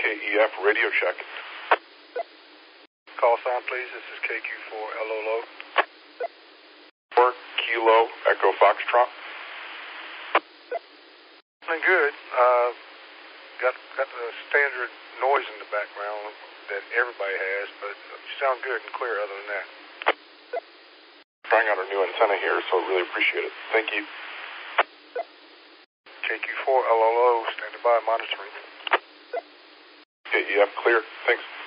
KEF radio check. Call sign, please. This is KQ4 LOLO. 4 Kilo Echo Foxtrot. Good. Got the standard noise in the background that everybody has, but you sound good and clear other than that. Trying out our new antenna here, so really appreciate it. Thank you. KQ4 LOLO, standing by, monitoring. KEF clear. Thanks.